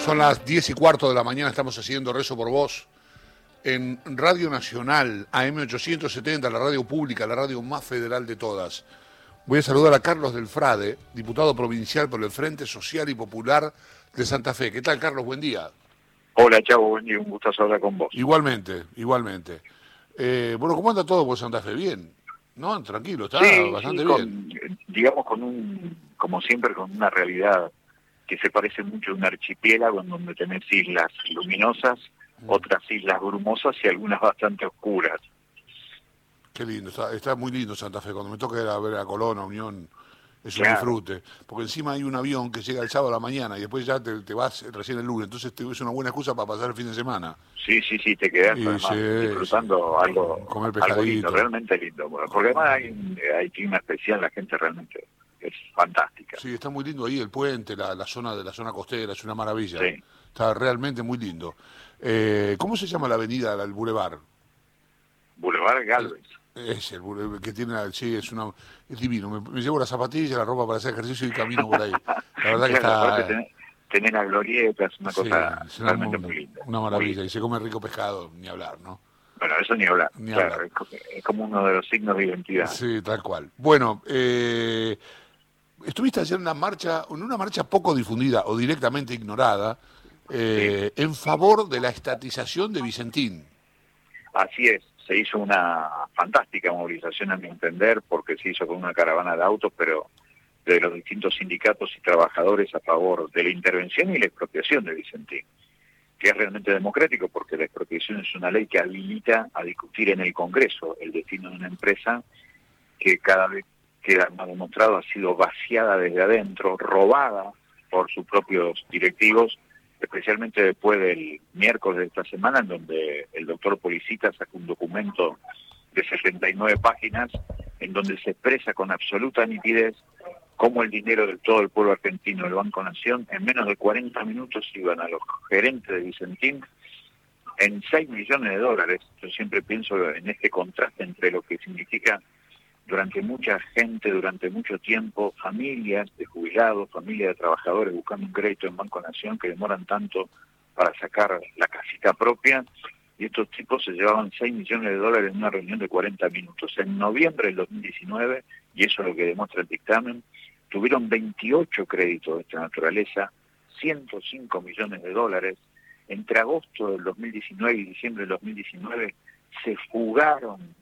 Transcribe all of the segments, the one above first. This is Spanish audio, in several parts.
Son las 10:15 de la mañana, estamos haciendo Rezo por Vos en Radio Nacional, AM870, la radio pública, la radio más federal de todas. Voy a saludar a Carlos Del Frade, diputado provincial por el Frente Social y Popular de Santa Fe. ¿Qué tal, Carlos? Buen día. Hola, Chavo, buen día, un gustazo hablar con vos. Igualmente. Bueno, ¿cómo anda todo por Santa Fe? Bien, ¿no? Tranquilo, está bastante bien. Digamos, como siempre, con una realidad que se parece mucho a un archipiélago en donde tenés islas luminosas, otras islas brumosas y algunas bastante oscuras. Qué lindo, está muy lindo Santa Fe. Cuando me toca ir a ver a Colón, a Unión, es un Claro. disfrute. Porque encima hay un avión que llega el sábado a la mañana y después ya te vas recién el lunes. Entonces es una buena excusa para pasar el fin de semana. Sí, te quedás Y además, sí, disfrutando algo pescadito. lindo, realmente lindo. Porque además hay clima especial, la gente realmente es fantástica. Sí, está muy lindo ahí el puente, la zona costera, es una maravilla. Sí. Está realmente muy lindo. ¿Cómo se llama la avenida, el bulevar? Boulevard Galvez. Es el bulevar que tiene, sí, es divino. Me llevo las zapatillas, la ropa para hacer ejercicio y camino por ahí. La verdad que está... Tenés la glorieta, es una cosa es realmente muy linda. una maravilla. Y se come rico pescado, ni hablar, ¿no? Bueno, eso ni hablar. Ni Claro, hablar. es como uno de los signos de identidad. Sí, tal cual. Bueno, estuviste ayer en una marcha poco difundida o directamente ignorada, en favor de la estatización de Vicentín. Así es, se hizo una fantástica movilización a mi entender, porque se hizo con una caravana de autos, pero de los distintos sindicatos y trabajadores a favor de la intervención y la expropiación de Vicentín, que es realmente democrático, porque la expropiación es una ley que habilita a discutir en el Congreso el destino de una empresa que cada vez queda más demostrado ha sido vaciada desde adentro, robada por sus propios directivos, especialmente después del miércoles de esta semana, en donde el doctor Policita sacó un documento de 79 páginas, en donde se expresa con absoluta nitidez cómo el dinero de todo el pueblo argentino del Banco Nación, en menos de 40 minutos iban a los gerentes de Vicentín en 6 millones de dólares. Yo siempre pienso en este contraste entre lo que significa durante mucha gente, durante mucho tiempo, familias de jubilados, familias de trabajadores buscando un crédito en Banco Nación que demoran tanto para sacar la casita propia, y estos tipos se llevaban 6 millones de dólares en una reunión de 40 minutos. En noviembre del 2019, y eso es lo que demuestra el dictamen, tuvieron 28 créditos de esta naturaleza, 105 millones de dólares. Entre agosto del 2019 y diciembre del 2019 se fugaron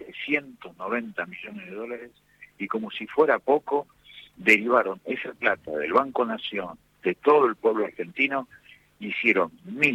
790 millones de dólares, y como si fuera poco, derivaron esa plata del Banco Nación, de todo el pueblo argentino, hicieron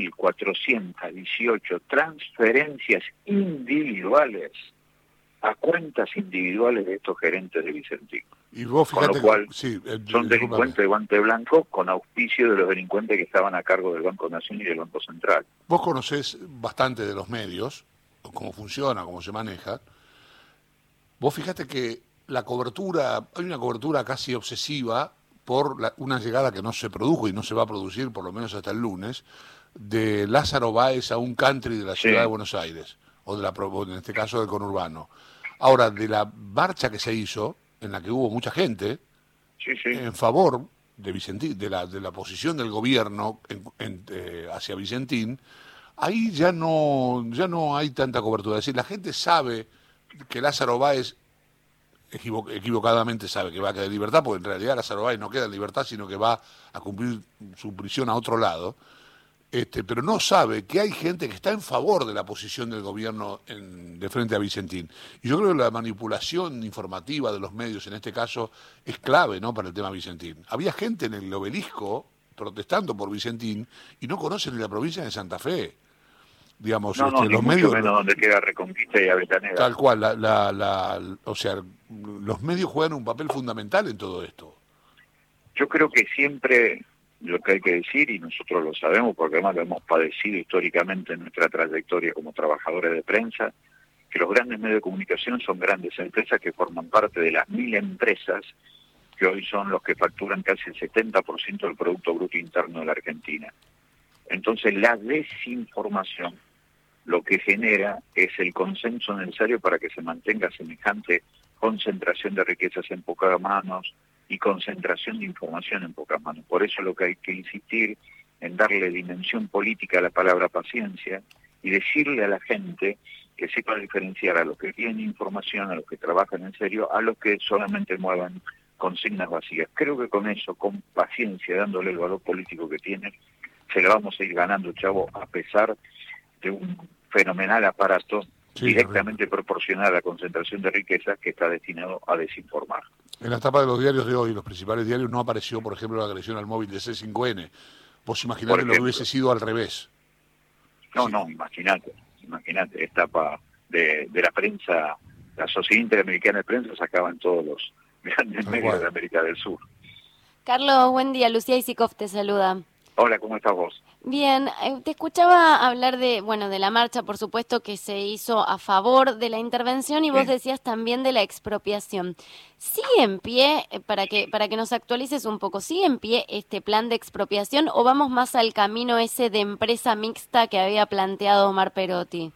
1.418 transferencias individuales a cuentas individuales de estos gerentes de Vicentín. Y vos fíjate, con lo cual sí, son delincuentes de guante blanco con auspicio de los delincuentes que estaban a cargo del Banco Nación y del Banco Central. Vos conocés bastante de los medios, cómo funciona, cómo se maneja. Vos fíjate que hay una cobertura casi obsesiva por una llegada que no se produjo y no se va a producir, por lo menos hasta el lunes, de Lázaro Báez a un country de la ciudad de Buenos Aires, o en este caso del conurbano. Ahora, de la marcha que se hizo, en la que hubo mucha gente, en favor de Vicentín, de la posición del gobierno hacia Vicentín, ahí ya no hay tanta cobertura. Es decir, la gente sabe que Lázaro Báez equivocadamente sabe que va a quedar en libertad, porque en realidad Lázaro Báez no queda en libertad, sino que va a cumplir su prisión a otro lado, pero no sabe que hay gente que está en favor de la posición del gobierno de frente a Vicentín. Y yo creo que la manipulación informativa de los medios en este caso es clave, ¿no?, para el tema Vicentín. Había gente en el Obelisco protestando por Vicentín y no conocen ni la provincia de Santa Fe. Digamos, los medios, menos donde queda Reconquista y Avellaneda. Tal cual, o sea, los medios juegan un papel fundamental en todo esto. Yo creo que siempre lo que hay que decir, y nosotros lo sabemos porque además lo hemos padecido históricamente en nuestra trayectoria como trabajadores de prensa, que los grandes medios de comunicación son grandes empresas que forman parte de las 1000 empresas que hoy son los que facturan casi el 70% del Producto Bruto Interno de la Argentina. Entonces la desinformación lo que genera es el consenso necesario para que se mantenga semejante concentración de riquezas en pocas manos y concentración de información en pocas manos. Por eso lo que hay que insistir en darle dimensión política a la palabra paciencia y decirle a la gente que sepa diferenciar a los que tienen información, a los que trabajan en serio, a los que solamente muevan consignas vacías. Creo que con eso, con paciencia, dándole el valor político que tiene, se lo vamos a ir ganando, Chavo, a pesar de un fenomenal aparato directamente proporcional a la concentración de riquezas que está destinado a desinformar. En la tapa de los diarios de hoy, los principales diarios, no apareció, por ejemplo, la agresión al móvil de C5N. Vos imaginate lo que hubiese sido al revés. No, imagínate, es tapa de la prensa, la Sociedad Interamericana de Prensa sacaba en todos los grandes medios de América del Sur. Carlos, buen día. Lucía Isikoff te saluda. Hola, ¿cómo estás vos? Bien, te escuchaba hablar de la marcha, por supuesto, que se hizo a favor de la intervención y vos decías también de la expropiación. ¿Sigue en pie, para que nos actualices un poco, sigue en pie este plan de expropiación o vamos más al camino ese de empresa mixta que había planteado Omar Perotti?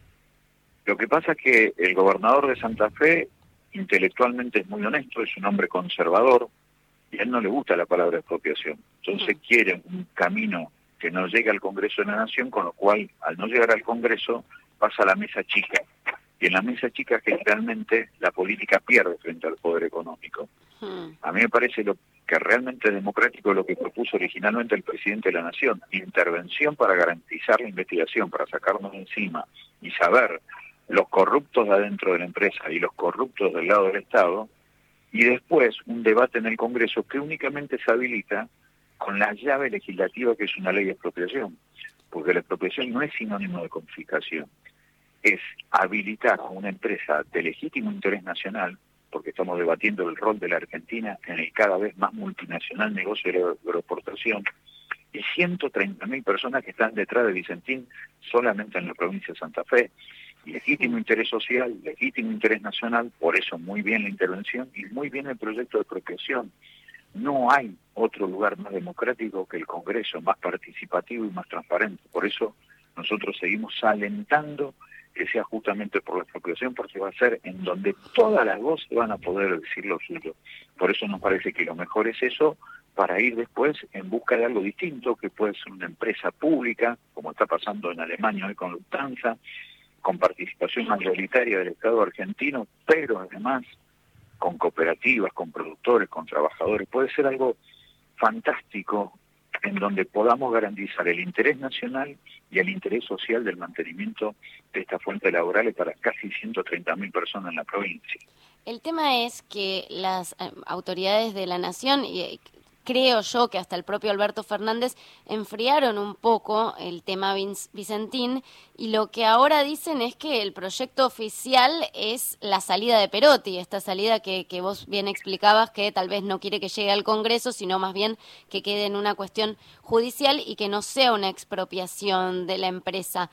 Lo que pasa es que el gobernador de Santa Fe intelectualmente es muy honesto, es un hombre conservador, y a él no le gusta la palabra expropiación. Entonces quiere un camino que no llegue al Congreso de la Nación, con lo cual, al no llegar al Congreso, pasa a la mesa chica. Y en la mesa chica, generalmente, la política pierde frente al poder económico. A mí me parece lo que realmente es democrático lo que propuso originalmente el presidente de la Nación, intervención para garantizar la investigación, para sacarnos de encima y saber los corruptos de adentro de la empresa y los corruptos del lado del Estado, y después un debate en el Congreso que únicamente se habilita con la llave legislativa que es una ley de expropiación, porque la expropiación no es sinónimo de confiscación, es habilitar a una empresa de legítimo interés nacional, porque estamos debatiendo el rol de la Argentina en el cada vez más multinacional negocio de la agroexportación, y 130.000 personas que están detrás de Vicentín solamente en la provincia de Santa Fe. Legítimo interés social, legítimo interés nacional, por eso muy bien la intervención y muy bien el proyecto de expropiación. No hay otro lugar más democrático que el Congreso, más participativo y más transparente. Por eso nosotros seguimos alentando que sea justamente por la expropiación, porque va a ser en donde todas las voces van a poder decir lo suyo. Por eso nos parece que lo mejor es eso, para ir después en busca de algo distinto, que puede ser una empresa pública, como está pasando en Alemania hoy con Lufthansa, con participación mayoritaria del Estado argentino, pero además con cooperativas, con productores, con trabajadores. Puede ser algo fantástico en donde podamos garantizar el interés nacional y el interés social del mantenimiento de estas fuentes laborales para casi 130.000 personas en la provincia. El tema es que las autoridades de la Nación, y creo yo que hasta el propio Alberto Fernández, enfriaron un poco el tema Vicentín, y lo que ahora dicen es que el proyecto oficial es la salida de Perotti, esta salida que vos bien explicabas, que tal vez no quiere que llegue al Congreso, sino más bien que quede en una cuestión judicial y que no sea una expropiación de la empresa.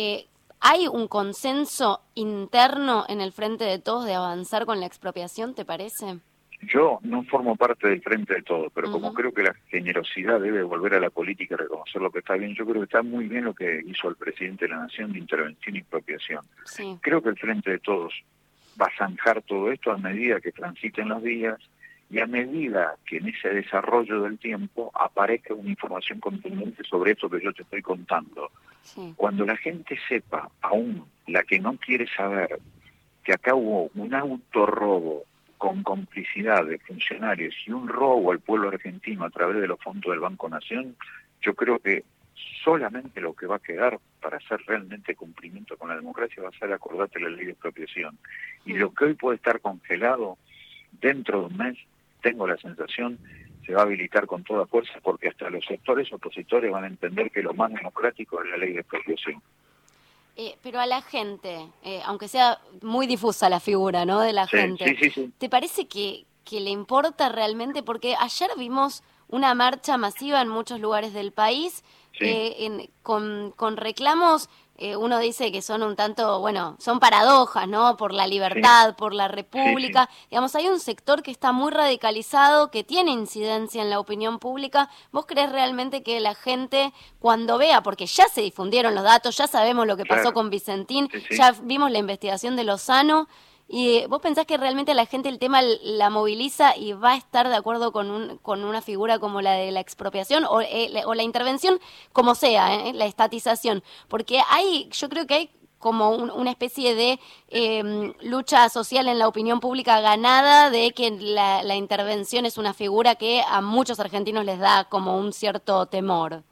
¿Hay un consenso interno en el Frente de Todos de avanzar con la expropiación, te parece? Yo no formo parte del Frente de Todos, pero como creo que la generosidad debe volver a la política y reconocer lo que está bien, yo creo que está muy bien lo que hizo el presidente de la Nación de intervención y expropiación. Sí. Creo que el Frente de Todos va a zanjar todo esto a medida que transiten los días y a medida que en ese desarrollo del tiempo aparezca una información contundente sobre esto que yo te estoy contando. Sí. Cuando la gente sepa, aún la que no quiere saber, que acá hubo un autorrobo con complicidad de funcionarios y un robo al pueblo argentino a través de los fondos del Banco Nación, yo creo que solamente lo que va a quedar para hacer realmente cumplimiento con la democracia va a ser acordarte la ley de expropiación. Y lo que hoy puede estar congelado, dentro de un mes, tengo la sensación, se va a habilitar con toda fuerza, porque hasta los sectores opositores van a entender que lo más democrático es la ley de expropiación. Pero a la gente, aunque sea muy difusa la figura, ¿no?, de la gente, sí. ¿te parece que le importa realmente? Porque ayer vimos una marcha masiva en muchos lugares del país, con reclamos, uno dice que son un tanto, bueno, son paradojas, ¿no?, por la libertad, por la república. Digamos, hay un sector que está muy radicalizado, que tiene incidencia en la opinión pública. ¿Vos crees realmente que la gente, cuando vea, porque ya se difundieron los datos, ya sabemos lo que pasó con Vicentín, ya vimos la investigación de Lozano, ¿Y vos pensás que realmente la gente el tema la moviliza y va a estar de acuerdo con una figura como la de la expropiación o la intervención, como sea, la estatización? Porque yo creo que hay como una especie de lucha social en la opinión pública ganada de que la intervención es una figura que a muchos argentinos les da como un cierto temor.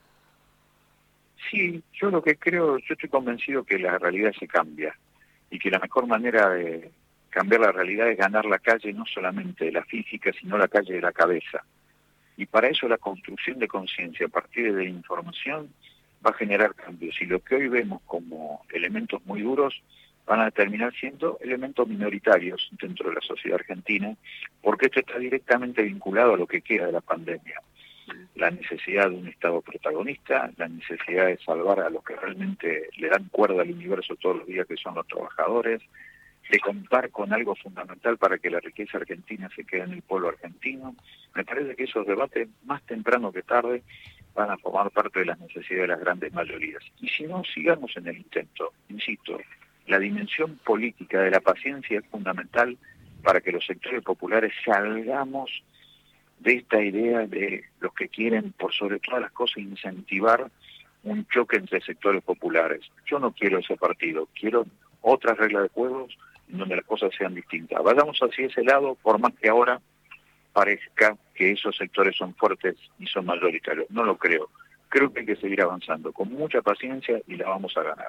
Sí, yo lo que creo, yo estoy convencido que la realidad se cambia y que la mejor manera de cambiar la realidad es ganar la calle, no solamente de la física, sino la calle de la cabeza. Y para eso la construcción de conciencia a partir de la información va a generar cambios. Y lo que hoy vemos como elementos muy duros van a terminar siendo elementos minoritarios dentro de la sociedad argentina, porque esto está directamente vinculado a lo que queda de la pandemia. La necesidad de un Estado protagonista, la necesidad de salvar a los que realmente le dan cuerda al universo todos los días, que son los trabajadores, de contar con algo fundamental para que la riqueza argentina se quede en el pueblo argentino. Me parece que esos debates, más temprano que tarde, van a formar parte de las necesidades de las grandes mayorías. Y si no, sigamos en el intento. Insisto, la dimensión política de la paciencia es fundamental para que los sectores populares salgamos de esta idea de los que quieren, por sobre todas las cosas, incentivar un choque entre sectores populares. Yo no quiero ese partido, quiero otras reglas de juego en donde las cosas sean distintas. Vayamos hacia ese lado, por más que ahora parezca que esos sectores son fuertes y son mayoritarios. No lo creo. Creo que hay que seguir avanzando con mucha paciencia y la vamos a ganar.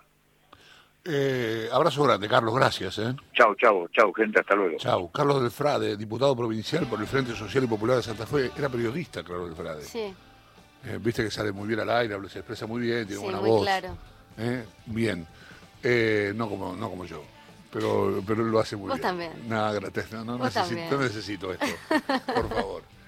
Abrazo grande, Carlos, gracias. Chau, gente, hasta luego. Chau. Carlos del Frade, diputado provincial por el Frente Social y Popular de Santa Fe. Era periodista, Carlos del Frade. Sí. Viste que sale muy bien al aire, se expresa muy bien, tiene buena muy voz. Claro. Bien. No como yo. Pero lo hace muy Vos bien. también. Nada, no necesito esto. Por favor.